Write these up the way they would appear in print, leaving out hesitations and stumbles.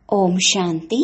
ഓം ശാന്തി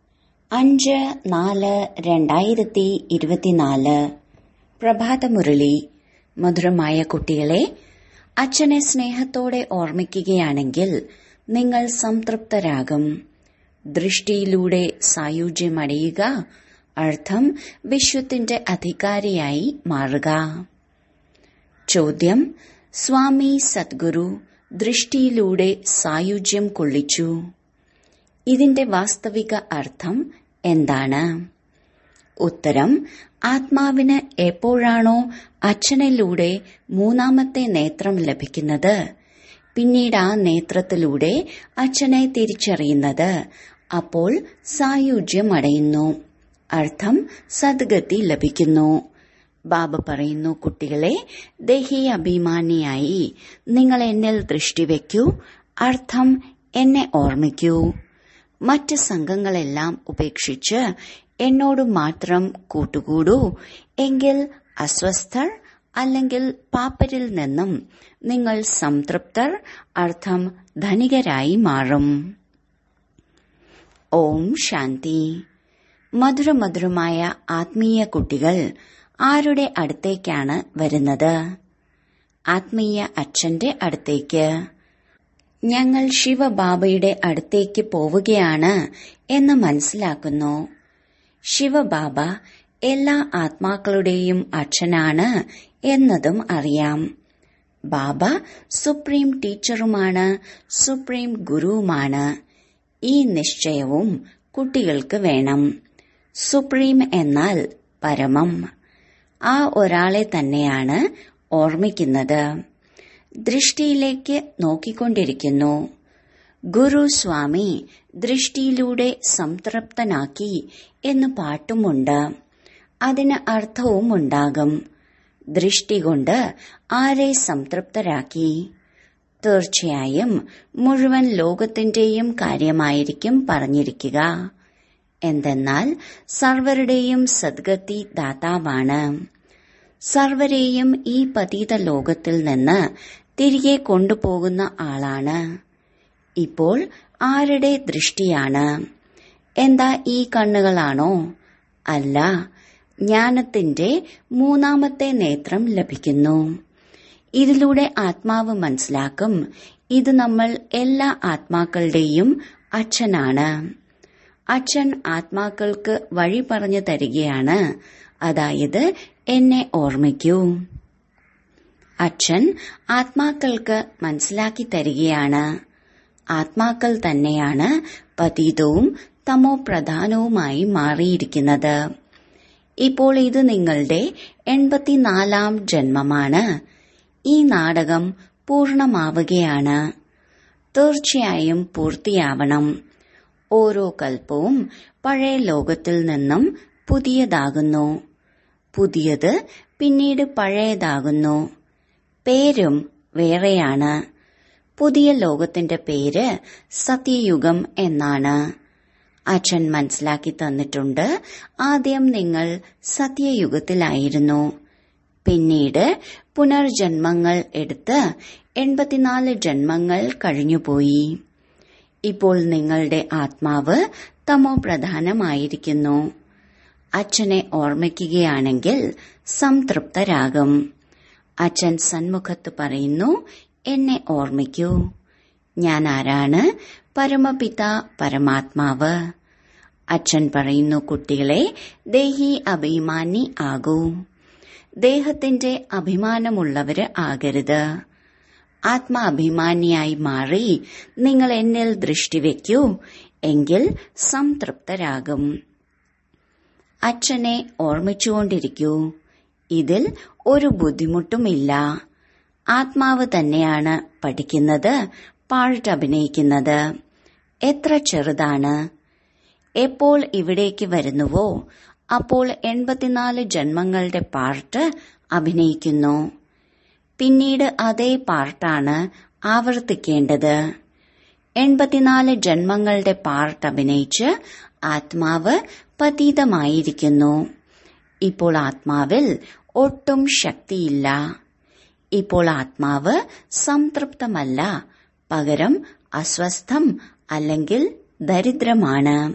5-4-2024 പ്രഭാതമുരളി. മധുരമായ കുട്ടികളെ, അച്ഛനെ സ്നേഹത്തോടെ ഓർമ്മിക്കുകയാണെങ്കിൽ നിങ്ങൾ സംതൃപ്തരാകും. ദൃഷ്ടിയിലൂടെ സായുജ്യമടയുക, അർത്ഥം വിശ്വത്തിന്റെ അധികാരിയായി മാറുക. ചോദ്യം: സ്വാമി സദ്ഗുരു ദൃഷ്ടിയിലൂടെ സായുജ്യം കൊള്ളിച്ചു. ഇതിന്റെ വാസ്തവിക അർത്ഥം എന്താണ്? ഉത്തരം: ആത്മാവിന് എപ്പോഴാണോ അച്ഛനിലൂടെ മൂന്നാമത്തെ നേത്രം ലഭിക്കുന്നത്, പിന്നീട് ആ നേത്രത്തിലൂടെ അച്ഛനെ തിരിച്ചറിയുന്നത്, അപ്പോൾ സായുജ്യം അടയുന്നു, അർത്ഥം സദ്ഗതി ലഭിക്കുന്നു. ബാബ പറയുന്നു, കുട്ടികളെ, ദേഹി അഭിമാനിയായി നിങ്ങൾ എന്നിൽ ദൃഷ്ടി വയ്ക്കൂ, അർത്ഥം എന്നെ ഓർമ്മിക്കൂ. മറ്റ് സംഘങ്ങളെല്ലാം ഉപേക്ഷിച്ച് എന്നോട് മാത്രം കൂട്ടുകൂടൂ, എങ്കിൽ അസ്വസ്ഥർ അല്ലെങ്കിൽ പാപ്പരിൽ നിന്നും നിങ്ങൾ സംതൃപ്തർ, അർത്ഥം ധനികരായി മാറും. ഓം ശാന്തി. മധുരമധുരമായ ആത്മീയ കുട്ടികൾ ആരുടെ അടുത്തേക്കാണ് വരുന്നത്? ആത്മീയ അച്ഛന്റെ അടുത്തേക്ക്. ഞങ്ങൾ ശിവബാബയുടെ അടുത്തേക്ക് പോവുകയാണ് എന്ന് മനസ്സിലാക്കുന്നു. ശിവബാബ എല്ലാ ആത്മാക്കളുടെയും അച്ഛനാണ് എന്നതും അറിയാം. ബാബ സുപ്രീം ടീച്ചറുമാണ്, സുപ്രീം ഗുരുവുമാണ്. ഈ നിശ്ചയവും കുട്ടികൾക്ക് വേണം. സുപ്രീം എന്നാൽ പരമം. ആ ഒരാളെ തന്നെയാണ് ഓർമ്മിക്കുന്നത്. ദൃഷ്ടിയിലേക്ക് നോക്കിക്കൊണ്ടിരിക്കുന്നു. ഗുരു സ്വാമി ദൃഷ്ടിയിലൂടെ സംതൃപ്തനാക്കി എന്ന് പാട്ടുമുണ്ട്. അതിന് അർത്ഥവും ഉണ്ടാകും. ദൃഷ്ടി കൊണ്ട് ആരെ സംതൃപ്തരാക്കി? തീർച്ചയായും മുഴുവൻ ലോകത്തിന്റെയും കാര്യമായിരിക്കും പറഞ്ഞിരിക്കുക. എന്തെന്നാൽ സർവരുടെയും സദ്ഗതി ദാതാവാണ്. സർവരെയും ഈ പതീത ലോകത്തിൽ നിന്ന് തിരികെ കൊണ്ടുപോകുന്ന ആളാണ്. ഇപ്പോൾ ആരുടെ ദൃഷ്ടിയാണ്? എന്താ ഈ കണ്ണുകളാണോ? അല്ല, ജ്ഞാനത്തിന്റെ മൂന്നാമത്തെ നേത്രം ലഭിക്കുന്നു. ഇതിലൂടെ ആത്മാവ് മനസ്സിലാക്കും, ഇത് നമ്മൾ എല്ലാ ആത്മാക്കളുടെയും അച്ഛനാണ്. അച്ഛൻ ആത്മാക്കൾക്ക് വഴി പറഞ്ഞു തരികയാണ്, അതായത് എന്നെ ഓർമ്മിക്കൂ. അച്ഛൻ ആത്മാക്കൾക്ക് മനസ്സിലാക്കി തരികയാണ്. ആത്മാക്കൾ തന്നെയാണ് പതീതവും തമോ പ്രധാനവുമായി മാറിയിരിക്കുന്നത്. ഇപ്പോൾ ഇത് നിങ്ങളുടെ 84ാം ജന്മമാണ്. ഈ നാടകം പൂർണ്ണമാവുകയാണ്. തീർച്ചയായും പൂർത്തിയാവണം. ഓരോ കൽപ്പവും പഴയ ലോകത്തിൽ നിന്നും പുതിയതാകുന്നു. പുതിയത് പിന്നീട് പഴയതാകുന്നു. പേരും വേറെയാണ്. പുതിയ ലോകത്തിന്റെ പേര് സത്യയുഗം എന്നാണ്. അച്ഛൻ മനസ്സിലാക്കി തന്നിട്ടുണ്ട്, ആദ്യം നിങ്ങൾ സത്യയുഗത്തിലായിരുന്നു. പിന്നീട് പുനർജന്മങ്ങൾ എടുത്ത് 84 ജന്മങ്ങൾ കഴിഞ്ഞുപോയി. ഇപ്പോൾ നിങ്ങളുടെ ആത്മാവ് തമോ പ്രധാനമായിരിക്കുന്നു. അച്ഛനെ ഓർമ്മിക്കുകയാണെങ്കിൽ സംതൃപ്തരാകും. അച്ഛൻ സന്മുഖത്ത് പറയുന്നു, എന്നെ ഓർമ്മിക്കൂ. ഞാൻ ആരാണ്? പരമപിത പരമാത്മാവ്. അച്ഛൻ പറയുന്നു, കുട്ടികളെ, ദേഹി അഭിമാനി ആകൂ. ദേഹത്തിന്റെ അഭിമാനമുള്ളവര് ആകരുത്. ആത്മാഭിമാനിയായി മാറി നിങ്ങൾ എന്നിൽ ദൃഷ്ടി വയ്ക്കൂ, എങ്കിൽ സംതൃപ്തരാകും. അച്ഛനെ ഓർമ്മിച്ചുകൊണ്ടിരിക്കൂ. ഇതിൽ ഒരു ബുദ്ധിമുട്ടുമില്ല. ആത്മാവ് തന്നെയാണ് പഠിക്കുന്നത്, പാട്ട് അഭിനയിക്കുന്നത്. എത്ര ചെറുതാണ്! എപ്പോൾ ഇവിടേക്ക് വരുന്നുവോ അപ്പോൾ 84 ജന്മങ്ങളുടെ പാട്ട് അഭിനയിക്കുന്നു. പിന്നീട് അതേ പാട്ടാണ് ആവർത്തിക്കേണ്ടത്. 84 ജന്മങ്ങളുടെ പാട്ട് അഭിനയിച്ച് ആത്മാവ് പതീതമായിരിക്കുന്നു. ഇപ്പോൾ ആത്മാവിൽ ഒട്ടും ശക്തിയില്ല. ഇപ്പോൾ ആത്മാവ് സംതൃപ്തമല്ല, പകരം അസ്വസ്ഥം അല്ലെങ്കിൽ ദരിദ്രമാണ്.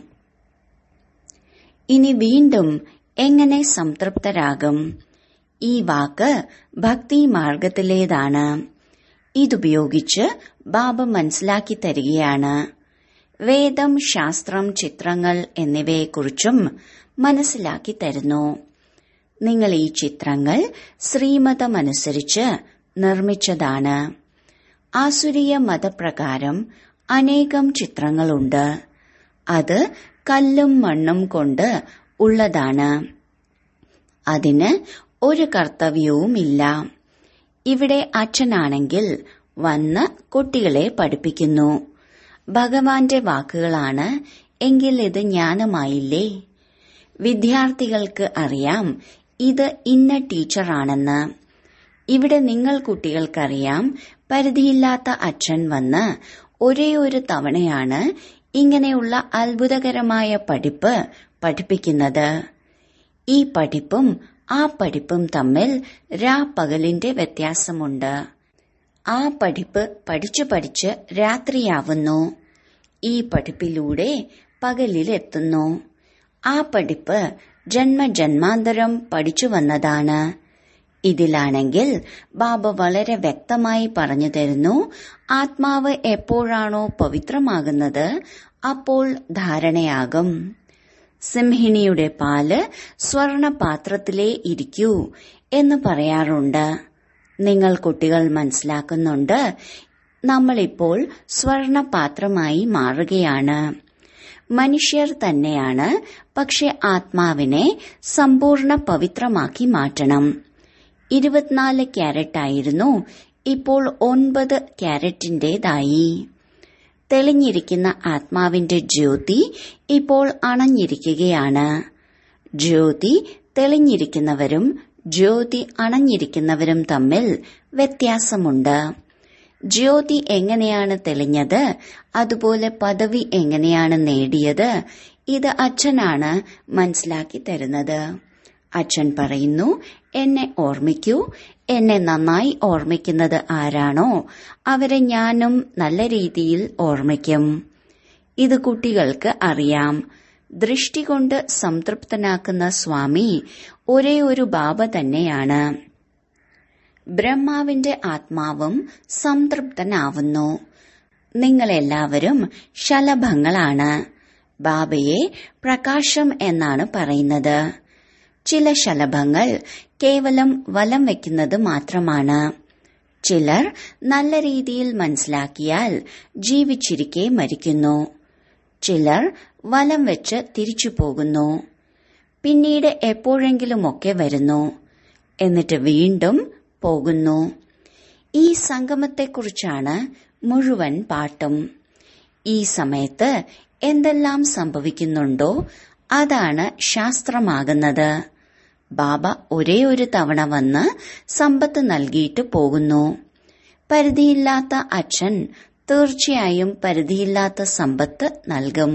ഇനി വീണ്ടും എങ്ങനെ സംതൃപ്തരാകും? ഈ വാക്ക് ഭക്തി മാർഗത്തിലേതാണ്. ഇതുപയോഗിച്ച് ബാബ മനസ്സിലാക്കി തരികയാണ്. വേദം, ശാസ്ത്രം, ചിത്രങ്ങൾ എന്നിവയെക്കുറിച്ചും മനസ്സിലാക്കി തരുന്നു. നിങ്ങൾ ഈ ചിത്രങ്ങൾ ശ്രീമതമനുസരിച്ച് നിർമ്മിച്ചതാണ്. ആസുരീയ മതപ്രകാരം അനേകം ചിത്രങ്ങളുണ്ട്. അത് കല്ലും മണ്ണും കൊണ്ട് ഉള്ളതാണ്. അതിന് ഒരു കർത്തവ്യവുമില്ല. ഇവിടെ അച്ഛനാണെങ്കിൽ വന്ന് കുട്ടികളെ പഠിപ്പിക്കുന്നു. ഭഗവാന്റെ വാക്കുകളാണ് എങ്കിൽ ഇത് ജ്ഞാനമായില്ലേ? വിദ്യാർത്ഥികൾക്ക് അറിയാം ഇത് ഇന്ന ടീച്ചറാണെന്ന്. ഇവിടെ നിങ്ങൾ കുട്ടികൾക്കറിയാം പരിധിയില്ലാത്ത അച്ഛൻ വന്ന് ഒരേ ഒരു തവണയാണ് ഇങ്ങനെയുള്ള അത്ഭുതകരമായ പഠിപ്പ് പഠിപ്പിക്കുന്നത്. ഈ പഠിപ്പും ആ പഠിപ്പും തമ്മിൽ രാപ്പകലിന്റെ വ്യത്യാസമുണ്ട്. ആ പഠിപ്പ് പഠിച്ചു പഠിച്ച് രാത്രിയാവുന്നു. ഈ പഠിപ്പിലൂടെ പകലിലെത്തുന്നു. ആ പഠിപ്പ് ജന്മജന്മാന്തരം പഠിച്ചു വന്നതാണ്. ഇതിലാണെങ്കിൽ ബാബ വളരെ വ്യക്തമായി പറഞ്ഞു തരുന്നു, ആത്മാവ് എപ്പോഴാണോ പവിത്രമാകുന്നത് അപ്പോൾ ധാരണയാകും. സിംഹിണിയുടെ പാല് സ്വർണപാത്രത്തിലേ ഇരിക്കൂ എന്ന് പറയാറുണ്ട്. നിങ്ങൾ കുട്ടികൾ മനസ്സിലാക്കുന്നുണ്ട്, നമ്മളിപ്പോൾ സ്വർണപാത്രമായി മാറുകയാണ്. മനുഷ്യർ തന്നെയാണ്, പക്ഷെ ആത്മാവിനെ സമ്പൂർണ്ണ പവിത്രമാക്കി മാറ്റണം. 24 ക്യാരറ്റായിരുന്നു, ഇപ്പോൾ 9 ക്യാരറ്റിന്റേതായി. തെളിഞ്ഞിരിക്കുന്ന ആത്മാവിന്റെ ജ്യോതി ഇപ്പോൾ അണഞ്ഞിരിക്കുകയാണ്. ജ്യോതി തെളിഞ്ഞിരിക്കുന്നവരും ജ്യോതി അണഞ്ഞിരിക്കുന്നവരും തമ്മിൽ വ്യത്യാസമുണ്ട്. ജ്യോതി എങ്ങനെയാണ് തെളിഞ്ഞത്, അതുപോലെ പദവി എങ്ങനെയാണ് നേടിയത്, ഇത് അച്ഛനാണ് മനസ്സിലാക്കി തരുന്നത്. അച്ഛൻ പറയുന്നു, എന്നെ ഓർമ്മിക്കൂ. എന്നെ നന്നായി ഓർമ്മിക്കുന്നത് ആരാണോ അവരെ ഞാനും നല്ല രീതിയിൽ ഓർമ്മിക്കും. ഇത് കുട്ടികൾക്ക് അറിയാം. ദൃഷ്ടി കൊണ്ട് സംതൃപ്തനാക്കുന്ന സ്വാമി ഒരേ ഒരു ബാബ തന്നെയാണ്. ബ്രഹ്മാവിന്റെ ആത്മാവും സംതൃപ്തനാവുന്നു. നിങ്ങളെല്ലാവരും ശലഭങ്ങളാണ്. ബാബയെ പ്രകാശം എന്നാണ് പറയുന്നത്. ചില ശലഭങ്ങൾ കേവലം വലം വയ്ക്കുന്നത് മാത്രമാണ്. ചിലർ നല്ല രീതിയിൽ മനസ്സിലാക്കിയാൽ ജീവിച്ചിരിക്കെ മരിക്കുന്നു. ചിലർ വലം വെച്ച് തിരിച്ചു പോകുന്നു. പിന്നീട് എപ്പോഴെങ്കിലുമൊക്കെ വരുന്നു, എന്നിട്ട് വീണ്ടും പോകുന്നു. ഈ സംഗമത്തെക്കുറിച്ചാണ് മുഴുവൻ പാട്ടും. ഈ സമയത്ത് എന്തെല്ലാം സംഭവിക്കുന്നുണ്ടോ അതാണ് ശാസ്ത്രമാകുന്നത്. ബാബ ഒരേ ഒരു തവണ വന്ന് സമ്പത്ത് നൽകിയിട്ട് പോകുന്നു. പരിധിയില്ലാത്ത അച്ഛൻ തീർച്ചയായും പരിധിയില്ലാത്ത സമ്പത്ത് നൽകും.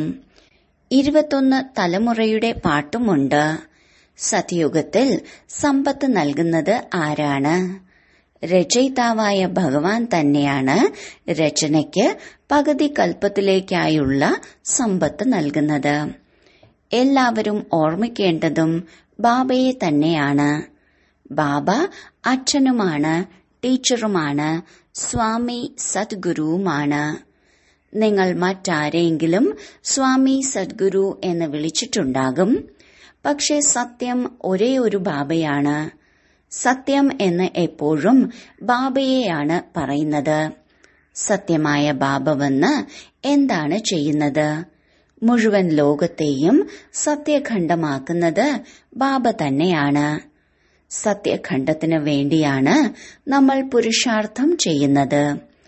21 തലമുറയുടെ പാട്ടുമുണ്ട്. സത്യയുഗത്തിൽ സമ്പത്ത് നൽകുന്നത് ആരാണ്? രചയിതാവായ ഭഗവാൻ തന്നെയാണ് രചനയ്ക്ക് പകുതി കൽപ്പത്തിലേക്കായുള്ള സമ്പത്ത് നൽകുന്നത്. എല്ലാവരും ഓർമ്മിക്കേണ്ടതും ബാബയെ തന്നെയാണ്. ബാബ അച്ഛനുമാണ്, ടീച്ചറുമാണ്, സ്വാമി സദ്ഗുരുവുമാണ്. നിങ്ങൾ മറ്റാരെങ്കിലും സ്വാമി സദ്ഗുരു എന്ന് വിളിച്ചിട്ടുണ്ടാകും. പക്ഷെ സത്യം ഒരേ ഒരു ബാബയാണ്. സത്യം എന്ന് എപ്പോഴും ബാബയെയാണ് പറയുന്നത്. സത്യമായ ബാബ വന്ന് എന്താണ് ചെയ്യുന്നത്? മുഴുവൻ ലോകത്തെയും സത്യഖണ്ഡമാക്കുന്നത് ബാബ തന്നെയാണ്. സത്യഖണ്ഡത്തിനു വേണ്ടിയാണ് നമ്മൾ പുരുഷാർത്ഥം ചെയ്യുന്നത്.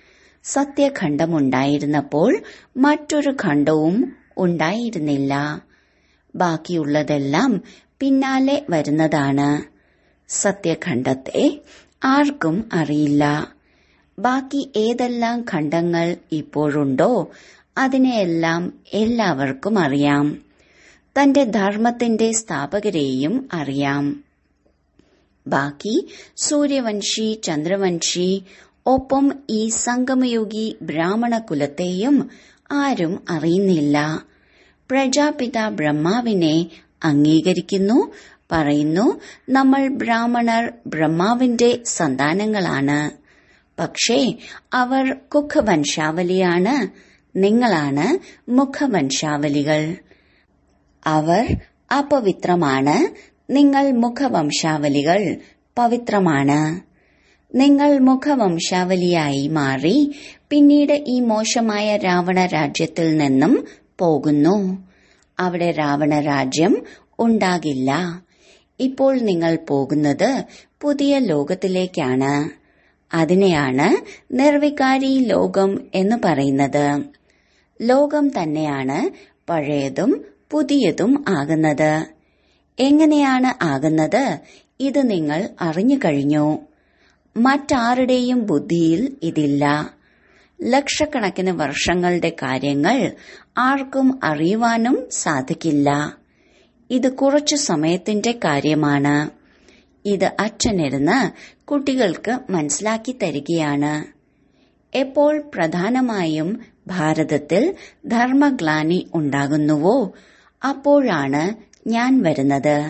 സത്യഖണ്ഡമുണ്ടായിരുന്നപ്പോൾ മറ്റൊരു ഖണ്ഡവും ഉണ്ടായിരുന്നില്ല. ബാക്കിയുള്ളതെല്ലാം പിന്നാലെ വരുന്നതാണ്. സത്യഖണ്ഡത്തെ ആർക്കും അറിയില്ല. ബാക്കി ഏതെല്ലാം ഖണ്ഡങ്ങൾ ഇപ്പോഴുണ്ടോ അതിനെയെല്ലാം എല്ലാവർക്കും അറിയാം. തന്റെ ധർമ്മത്തിന്റെ സ്ഥാപകരെയും അറിയാം. ബാക്കി സൂര്യവംശി, ചന്ദ്രവംശി, ഒപ്പം ഈ സംഗമയുഗി ബ്രാഹ്മണ കുലത്തെയും ആരും അറിയുന്നില്ല. പ്രജാപിത ബ്രഹ്മാവിനെ അംഗീകരിക്കുന്നു, പറയുന്നു നമ്മൾ ബ്രാഹ്മണർ ബ്രഹ്മാവിന്റെ സന്താനങ്ങളാണ്. പക്ഷേ അവർ കുഖവംശാവലിയാണ്, നിങ്ങളാണ് മുഖവംശാവലികൾ. അവർ അപവിത്രമാണ്, നിങ്ങൾ മുഖവംശാവലികൾ പവിത്രമാണ്. നിങ്ങൾ മുഖവംശാവലിയായി മാറി പിന്നീട് ഈ മോശമായ രാവണ രാജ്യത്തിൽ നിന്നും പോകുന്നു. അവിടെ രാവണ രാജ്യം ഉണ്ടാകില്ല. ഇപ്പോൾ നിങ്ങൾ പോകുന്നത് പുതിയ ലോകത്തിലേക്കാണ്. അതിനെയാണ് നിർവികാരി ലോകം എന്ന് പറയുന്നത്. ലോകം തന്നെയാണ് പഴയതും പുതിയതും ആകുന്നത്. എങ്ങനെയാണ് ആകുന്നത്? ഇത് നിങ്ങൾ അറിഞ്ഞു കഴിഞ്ഞു. മറ്റാരുടെയും ബുദ്ധിയിൽ ഇതില്ല. ലക്ഷക്കണക്കിന് വർഷങ്ങളുടെ കാര്യങ്ങൾ ആർക്കും അറിയുവാനും സാധിക്കില്ല. ഇത് കുറച്ചു സമയത്തിന്റെ കാര്യമാണ്. ഇത് അച്ഛനിരുന്ന് കുട്ടികൾക്ക് മനസ്സിലാക്കി തരികയാണ്. എപ്പോൾ പ്രധാനമായും ഭാരതത്തിൽ ധർമ്മഗ്ലാനി ഉണ്ടാകുന്നുവോ അപ്പോഴാണ് ഞാൻ വരുന്നത്.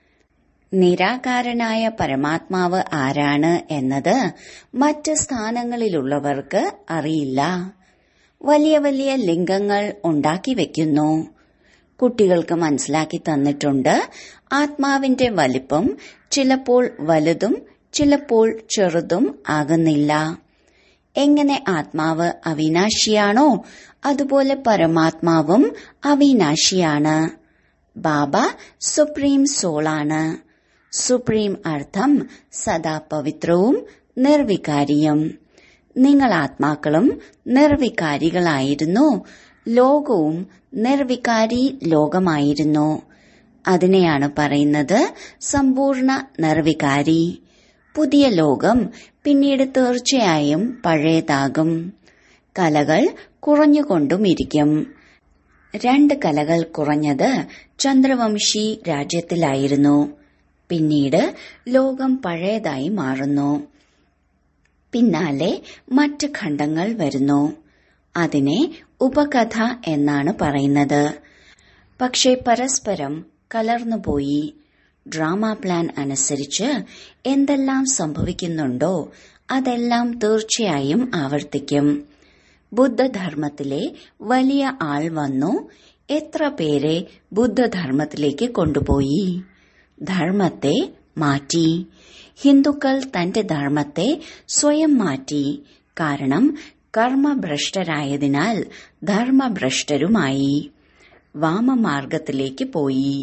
നിരാകാരനായ പരമാത്മാവ് ആരാണ് എന്നത് മറ്റ് സ്ഥാനങ്ങളിലുള്ളവർക്ക് അറിയില്ല. വലിയ വലിയ ലിംഗങ്ങൾ ഉണ്ടാക്കി വെക്കുന്നു. കുട്ടികൾക്ക് മനസ്സിലാക്കി തന്നിട്ടുണ്ട്. ആത്മാവിന്റെ വലിപ്പം ചിലപ്പോൾ വലുതും ചിലപ്പോൾ ചെറുതും ആകുന്നില്ല. എങ്ങനെ ആത്മാവ് അവിനാശിയാണോ അതുപോലെ പരമാത്മാവും അവിനാശിയാണ്. ബാബ സുപ്രീം സോളാണ്. സുപ്രീം അർത്ഥം സദാ പവിത്രവും നിർവികാരിയും. നിങ്ങൾ ആത്മാക്കളും നിർവികാരികളായിരുന്നു. ലോകവും നിർവികാരി ലോകമായിരുന്നു. അതിനെയാണ് പറയുന്നത് സമ്പൂർണ്ണ നിർവികാരി. പുതിയ ലോകം പിന്നീട് തീർച്ചയായും പഴയതാകും. കലകൾ കുറഞ്ഞുകൊണ്ടുമിരിക്കും. 2 കലകൾ കുറഞ്ഞത് ചന്ദ്രവംശി രാജ്യത്തിലായിരുന്നു. പിന്നീട് ലോകം പഴയതായി മാറുന്നു. പിന്നാലെ മറ്റ് ഖണ്ഡങ്ങൾ വരുന്നു. അതിനെ ഉപകഥ എന്നാണ് പറയുന്നത്. പക്ഷേ പരസ്പരം കലർന്നുപോയി. ഡ്രാമ പ്ലാൻ അനുസരിച്ച് എന്തെല്ലാം സംഭവിക്കുന്നുണ്ടോ അതെല്ലാം തീർച്ചയായും ആവർത്തിക്കും. ബുദ്ധധർമ്മത്തിലെ വലിയ ആൾ വന്നു. എത്ര പേരെ ബുദ്ധധർമ്മത്തിലേക്ക് കൊണ്ടുപോയി. ധർമ്മത്തെ മാറ്റി. ഹിന്ദുക്കൾ തന്റെ ധർമ്മത്തെ സ്വയം മാറ്റി. കാരണം കർമ്മഭ്രഷ്ടരായതിനാൽ ധർമ്മഭ്രഷ്ടരുമായി. വാമമാർഗത്തിലേക്ക് പോയി.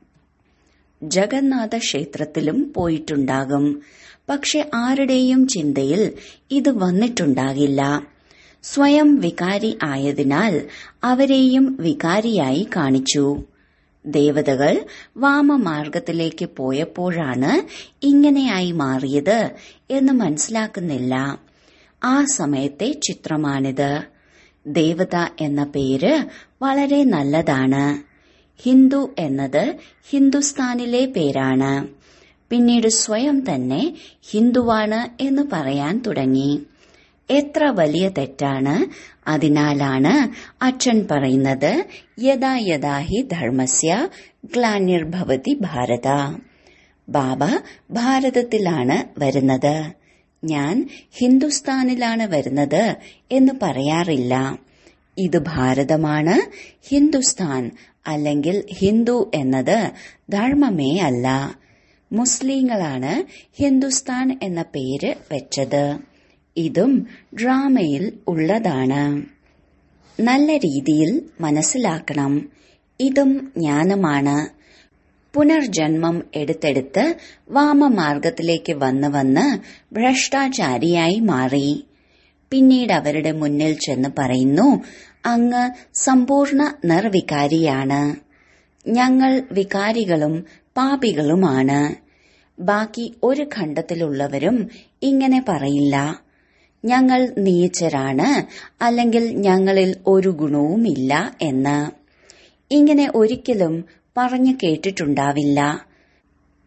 ജഗന്നാഥ ക്ഷേത്രത്തിലും പോയിട്ടുണ്ടാകും. പക്ഷെ ആരുടെയും ചിന്തയിൽ ഇത് വന്നിട്ടുണ്ടാകില്ല. സ്വയം വികാരി ആയതിനാൽ അവരെയും വികാരിയായി കാണിച്ചു. ദേവതകൾ വാമമാർഗത്തിലേക്ക് പോയപ്പോഴാണ് ഇങ്ങനെയായി മാറിയത് എന്ന് മനസ്സിലാക്കുന്നില്ല. ആ സമയത്തെ ചിത്രമാണിത്. ദേവത എന്ന പേര് വളരെ നല്ലതാണ്. ഹിന്ദു എന്നത് ഹിന്ദുസ്ഥാനിലെ പേരാണ്. പിന്നീട് സ്വയം തന്നെ ഹിന്ദുവാണ് എന്ന് പറയാൻ തുടങ്ങി. എത്ര വലിയ തെറ്റാണ്. അതിനാലാണ് അച്ഛൻ പറയുന്നത് യഥാ യഥാ ഹി ധർമ്മസ്യ ഗ്ലാനിർഭവതി ഭാരത. ബാബ ഭാരതത്തിലാണ് വരുന്നത്. ഞാൻ ഹിന്ദുസ്ഥാനിലാണ് വരുന്നത് എന്ന് പറയാറില്ല. ഇത് ഭാരതമാണ്. ഹിന്ദുസ്ഥാൻ അല്ലെങ്കിൽ ഹിന്ദു എന്നത് ധർമ്മമേ അല്ല. മുസ്ലിങ്ങളാണ് ഹിന്ദുസ്ഥാൻ എന്ന പേര് വെച്ചത്. ഇതും ഡ്രാമയിൽ ഉള്ളതാണ്. നല്ല രീതിയിൽ മനസ്സിലാക്കണം. ഇതും ജ്ഞാനമാണ്. പുനർജന്മം എടുത്തെടുത്ത് വാമമാർഗത്തിലേക്ക് വന്ന് ഭ്രഷ്ടാചാരിയായി മാറി. പിന്നീട് അവരുടെ മുന്നിൽ ചെന്ന് പറയുന്നു, അങ്ങ് സമ്പൂർണ്ണ നിർവികാരിയാണ്. ഞങ്ങൾ വികാരികളും പാപികളുമാണ്. ബാക്കി ഒരു ഖണ്ഡത്തിലുള്ളവരും ഇങ്ങനെ പറയില്ല. ഞങ്ങൾ നീചരാണ് അല്ലെങ്കിൽ ഞങ്ങളിൽ ഒരു ഗുണവുമില്ല എന്ന്. ഇങ്ങനെ ഒരിക്കലും പറഞ്ഞു കേട്ടിട്ടുണ്ടാവില്ല.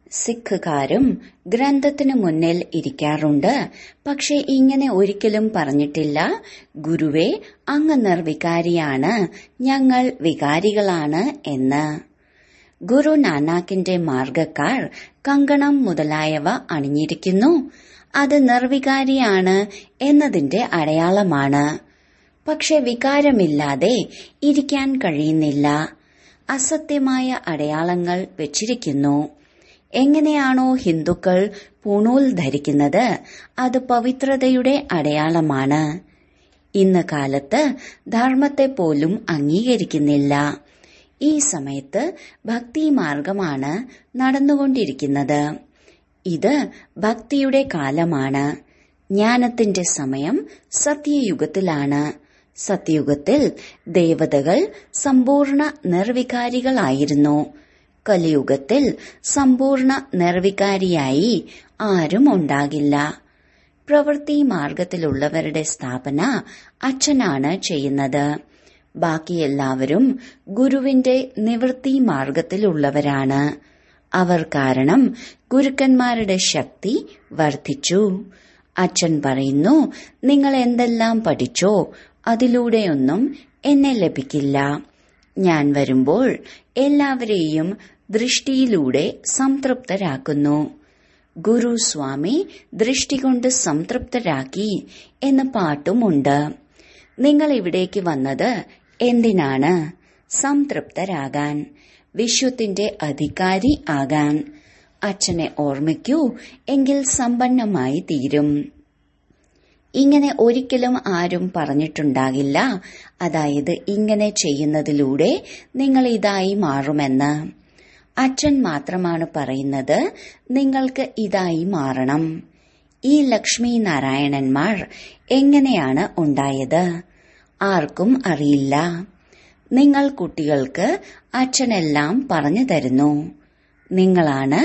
സിഖുകാരും ഗ്രന്ഥത്തിനു മുന്നിൽ ഇരിക്കാറുണ്ട്. പക്ഷെ ഇങ്ങനെ ഒരിക്കലും പറഞ്ഞിട്ടില്ല, ഗുരുവേ അങ്ങ് നിർവികാരിയാണ്, ഞങ്ങൾ വികാരികളാണ് എന്ന്. ഗുരു നാനാക്കിന്റെ മാർഗക്കാർ കങ്കണം മുതലായവ അണിഞ്ഞിരിക്കുന്നു. അത് നിർവികാരിയാണ് എന്നതിന്റെ അടയാളമാണ്. പക്ഷെ വികാരമില്ലാതെ ഇരിക്കാൻ കഴിയുന്നില്ല. അസത്യമായ അടയാളങ്ങൾ വെച്ചിരിക്കുന്നു. എങ്ങനെയാണോ ഹിന്ദുക്കൾ പൂണൂൽ ധരിക്കുന്നത്, അത് പവിത്രതയുടെ അടയാളമാണ്. ഇന്ന് കാലത്ത് ധർമ്മത്തെ പോലും അംഗീകരിക്കുന്നില്ല. ഈ സമയത്ത് ഭക്തി മാർഗമാണ് നടന്നുകൊണ്ടിരിക്കുന്നത്. ഇത് ഭക്തിയുടെ കാലമാണ്. ജ്ഞാനത്തിന്റെ സമയം സത്യയുഗത്തിലാണ്. സത്യയുഗത്തിൽ ദേവതകൾ സമ്പൂർണ്ണ നിർവികാരികളായിരുന്നു. കലിയുഗത്തിൽ സമ്പൂർണ്ണ നിർവികാരിയായി ആരും ഉണ്ടാകില്ല. പ്രവൃത്തി മാർഗത്തിലുള്ളവരുടെ സ്ഥാപന അച്ഛനാണ് ചെയ്യുന്നത്. ബാക്കി എല്ലാവരും ഗുരുവിന്റെ നിവൃത്തി മാർഗത്തിലുള്ളവരാണ്. അവർ കാരണം ഗുരുക്കന്മാരുടെ ശക്തി വർദ്ധിച്ചു. അച്ഛൻ പറയുന്നു, നിങ്ങൾ എന്തെല്ലാം പഠിച്ചോ അതിലൂടെയൊന്നും എന്നെ ലഭിക്കില്ല. ഞാൻ വരുമ്പോൾ എല്ലാവരെയും ദൃഷ്ടിയിലൂടെ സംതൃപ്തരാക്കുന്നു. ഗുരു സ്വാമി ദൃഷ്ടി കൊണ്ട് സംതൃപ്തരാക്കി എന്ന പാട്ടുമുണ്ട്. നിങ്ങൾ ഇവിടേക്ക് വന്നത് എന്തിനാണ്? സംതൃപ്തരാകാൻ, വിശ്വത്തിന്റെ അധികാരി ആകാൻ. അച്ഛനെ ഓർമ്മിക്കൂ, എങ്കിൽ സമ്പന്നമായി തീരും. ഇങ്ങനെ ഒരിക്കലും ആരും പറഞ്ഞിട്ടുണ്ടാകില്ല, അതായത് ഇങ്ങനെ ചെയ്യുന്നതിലൂടെ നിങ്ങൾ ഇതായി മാറുമെന്ന്. അച്ഛൻ മാത്രമാണ് പറയുന്നത്, നിങ്ങൾക്ക് ഇതായി മാറണം. ഈ ലക്ഷ്മി നാരായണന്മാർ എങ്ങനെയാണ് ഉണ്ടായത്? ആർക്കും അറിയില്ല. നിങ്ങൾ കുട്ടികൾക്ക് അച്ഛനെല്ലാം പറഞ്ഞു തരുന്നു. നിങ്ങളാണ്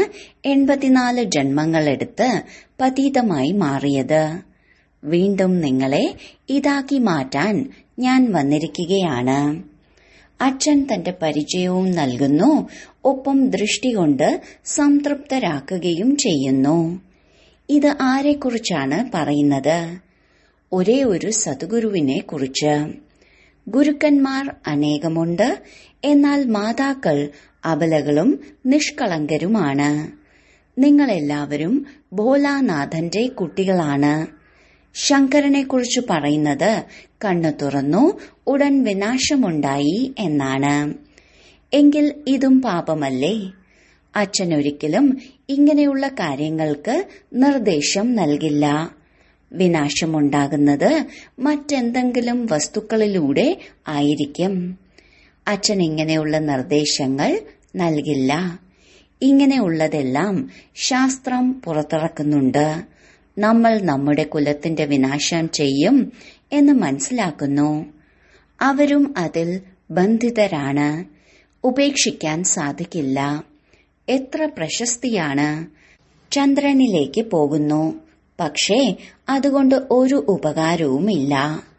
84 ജന്മങ്ങളെടുത്ത് പതീതമായി മാറിയത്. വീണ്ടും നിങ്ങളെ ഇതാക്കി മാറ്റാൻ ഞാൻ വന്നിരിക്കുകയാണ്. അച്ഛൻ തന്റെ പരിചയവും നൽകുന്നു, ഒപ്പം ദൃഷ്ടി കൊണ്ട് സംതൃപ്തരാക്കുകയും ചെയ്യുന്നു. ഇത് ആരെക്കുറിച്ചാണ് പറയുന്നത്? ഒരേ ഒരു സദ്ഗുരുവിനെ കുറിച്ച്. ഗുരുക്കന്മാർ അനേകമുണ്ട്, എന്നാൽ മാതാക്കൾ അബലകളും നിഷ്കളങ്കരുമാണ്. നിങ്ങളെല്ലാവരും ഭോലാനാഥന്റെ കുട്ടികളാണ്. ശങ്കരനെക്കുറിച്ച് പറയുന്നത് കണ്ണു തുറന്നു ഉടൻ വിനാശമുണ്ടായി എന്നാണ്. എങ്കിൽ ഇതും പാപമല്ലേ? അച്ഛനൊരിക്കലും ഇങ്ങനെയുള്ള കാര്യങ്ങൾക്ക് നിർദ്ദേശം നൽകില്ല. വിനാശമുണ്ടാകുന്നത് മറ്റെന്തെങ്കിലും വസ്തുക്കളിലൂടെ ആയിരിക്കും. അച്ഛൻ ഇങ്ങനെയുള്ള നിർദ്ദേശങ്ങൾ നൽകില്ല. ഇങ്ങനെയുള്ളതെല്ലാം ശാസ്ത്രം പുറത്തിറക്കുന്നുണ്ട്. നമ്മൾ നമ്മുടെ കുലത്തിന്റെ വിനാശം ചെയ്യും എന്ന് മനസ്സിലാക്കുന്നു. അവരും അതിൽ ബന്ധിതരാണ്. ഉപേക്ഷിക്കാൻ സാധിക്കില്ല. എത്ര പ്രശസ്തിയാണ്! ചന്ദ്രനിലേക്ക് പോകുന്നു, പക്ഷേ അതുകൊണ്ട് ഒരു ഉപകാരവുമില്ല.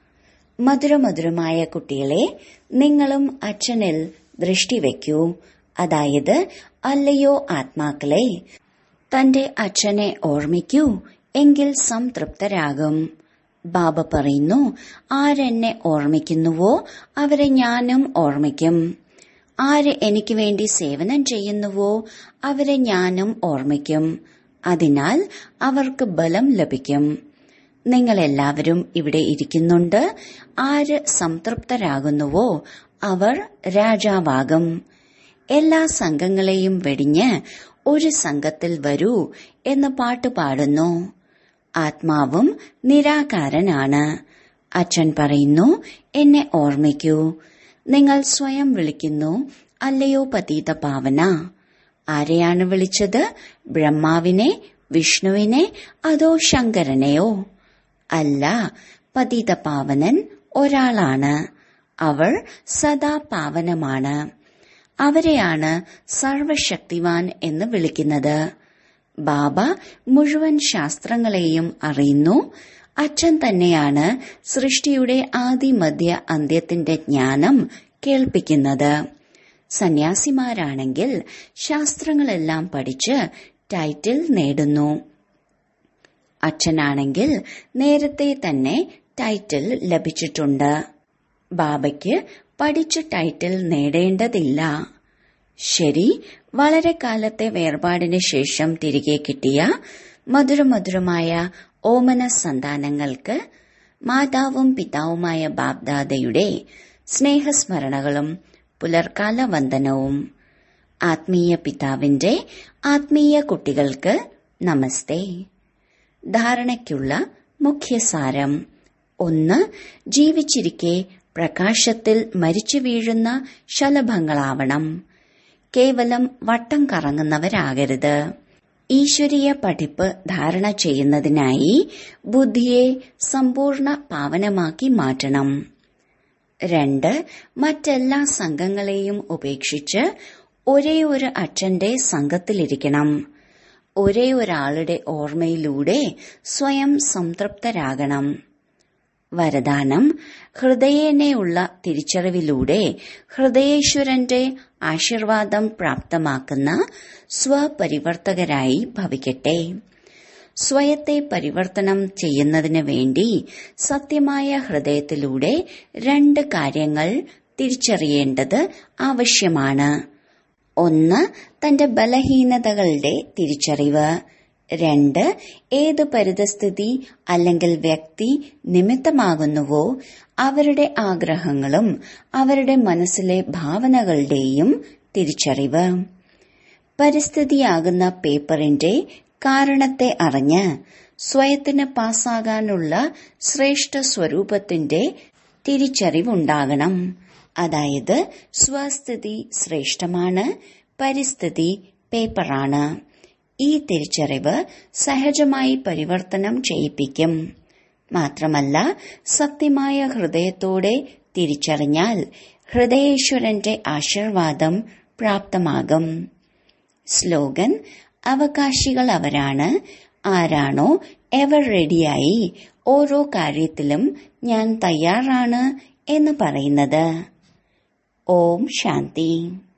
മധുരമധുരമായ കുട്ടികളെ, നിങ്ങളും അച്ഛനിൽ ദൃഷ്ടി വയ്ക്കൂ. അതായത്, അല്ലയോ ആത്മാക്കളെ, തന്റെ അച്ഛനെ ഓർമ്മിക്കൂ, എങ്കിൽ സംതൃപ്തരാകും. ബാബ പറയുന്നു, ആരെന്നെ ഓർമ്മിക്കുന്നുവോ അവരെ ഞാനും ഓർമ്മിക്കും. ആര് എനിക്ക് വേണ്ടി സേവനം ചെയ്യുന്നുവോ അവരെ ഞാനും ഓർമ്മിക്കും. അതിനാൽ അവർക്ക് ബലം ലഭിക്കും. നിങ്ങളെല്ലാവരും ഇവിടെ ഇരിക്കുന്നുണ്ട്. ആര് സംതൃപ്തരാകുന്നുവോ അവർ രാജാവാകും. എല്ലാ സംഘങ്ങളെയും വെടിഞ്ഞ് ഒരു സംഘത്തിൽ വരൂ എന്ന് പാട്ട് പാടുന്നു. ആത്മാവും നിരാകാരനാണ്. അച്ഛൻ പറയുന്നു, എന്നെ ഓർമ്മിക്കൂ. നിങ്ങൾ സ്വയം വിളിക്കുന്നു, അല്ലയോ പതീത പാവന. ആരെയാണ് വിളിച്ചത്? ബ്രഹ്മാവിനെ, വിഷ്ണുവിനെ, അതോ ശങ്കരനെയോ? അല്ല, പതീത പാവനൻ ഒരാളാണ്. അവൾ സദാ പാവനമാണ്. അവരെയാണ് സർവശക്തിവാൻ എന്ന് വിളിക്കുന്നത്. ബാബ മുഴുവൻ ശാസ്ത്രങ്ങളെയും അറിയുന്നു. അച്ഛൻ തന്നെയാണ് സൃഷ്ടിയുടെ ആദി മധ്യ അന്ത്യത്തിന്റെ ജ്ഞാനം കേൾപ്പിക്കുന്നത്. സന്യാസിമാരാണെങ്കിൽ ശാസ്ത്രങ്ങളെല്ലാം പഠിച്ച് ടൈറ്റിൽ നേടുന്നു. അച്ഛനാണെങ്കിൽ നേരത്തെ തന്നെ ടൈറ്റിൽ ലഭിച്ചിട്ടുണ്ട്. ബാബയ്ക്ക് പഠിച്ച് ടൈറ്റിൽ നേടേണ്ടതില്ല. ശരി, വളരെ കാലത്തെ വേർപാടിന് ശേഷം തിരികെ കിട്ടിയ മധുരമധുരമായ ഓമന സന്താനങ്ങൾക്ക് മാതാവും പിതാവുമായ ബാബ്ദാദയുടെ സ്നേഹസ്മരണകളും പുലർക്കാല വന്ദനവും. ആത്മീയ പിതാവിന്റെ ആത്മീയ കുട്ടികൾക്ക് നമസ്തേ. ധാരണയ്ക്കുള്ള മുഖ്യസാരം: 1. ജീവിച്ചിരിക്കെ പ്രകാശത്തിൽ മരിച്ചു വീഴുന്ന ശലഭങ്ങളാവണം. കേവലം വട്ടം കറങ്ങുന്നവരാകരുത്. ഈശ്വരീയ പഠിപ്പ് ധാരണ ചെയ്യുന്നതിനായി ബുദ്ധിയെ സമ്പൂർണ്ണ പാവനമാക്കി മാറ്റണം. 2. മറ്റെല്ലാ സംഘങ്ങളെയും ഉപേക്ഷിച്ച് ഒരേ ഒരു അച്ഛന്റെ സംഘത്തിലിരിക്കണം. ഒരേ ഒരാളുടെ ഓർമ്മയിലൂടെ സ്വയം സംതൃപ്തരാകണം. വരദാനം: ഹൃദയേനയുള്ള തിരിച്ചറിവിലൂടെ ഹൃദയേശ്വരന്റെ ആശീർവാദം പ്രാപ്തമാക്കുന്ന സ്വപരിവർത്തകരായി ഭവിക്കട്ടെ. സ്വയത്തെ പരിവർത്തനം ചെയ്യുന്നതിന് വേണ്ടി സത്യമായ ഹൃദയത്തിലൂടെ 2 കാര്യങ്ങൾ തിരിച്ചറിയേണ്ടത് ആവശ്യമാണ്. 1. തന്റെ ബലഹീനതകളുടെ തിരിച്ചറിവ്. 2. ഏത് പരിതസ്ഥിതി അല്ലെങ്കിൽ വ്യക്തി നിമിത്തമാകുന്നുവോ അവരുടെ ആഗ്രഹങ്ങളും അവരുടെ മനസ്സിലെ ഭാവനകളുടെയും തിരിച്ചറിവ്. പരിസ്ഥിതിയാകുന്ന പേപ്പറിന്റെ കാരണത്തെ അറിഞ്ഞ് സ്വയത്തിന് പാസ്സാകാനുള്ള ശ്രേഷ്ഠ സ്വരൂപത്തിന്റെ തിരിച്ചറിവുണ്ടാകണം. അതായത് സ്വസ്ഥിതി ശ്രേഷ്ഠമാണ്, പരിസ്ഥിതി പേപ്പറാണ്. ഈ തിരിച്ചറിവ് സഹജമായി പരിവർത്തനം ചെയ്യിപ്പിക്കും. മാത്രമല്ല, സത്യമായ ഹൃദയത്തോടെ തിരിച്ചറിഞ്ഞാൽ ഹൃദയേശ്വരന്റെ ആശീർവാദം പ്രാപ്തമാകും. സ്ലോഗൻ: അവകാശികൾ അവരാണ്. ആരാണോ എവർ റെഡിയായി ഓരോ കാര്യത്തിലും ഞാൻ തയ്യാറാണ് എന്ന് പറയുന്നത്. ഓം ശാന്തി.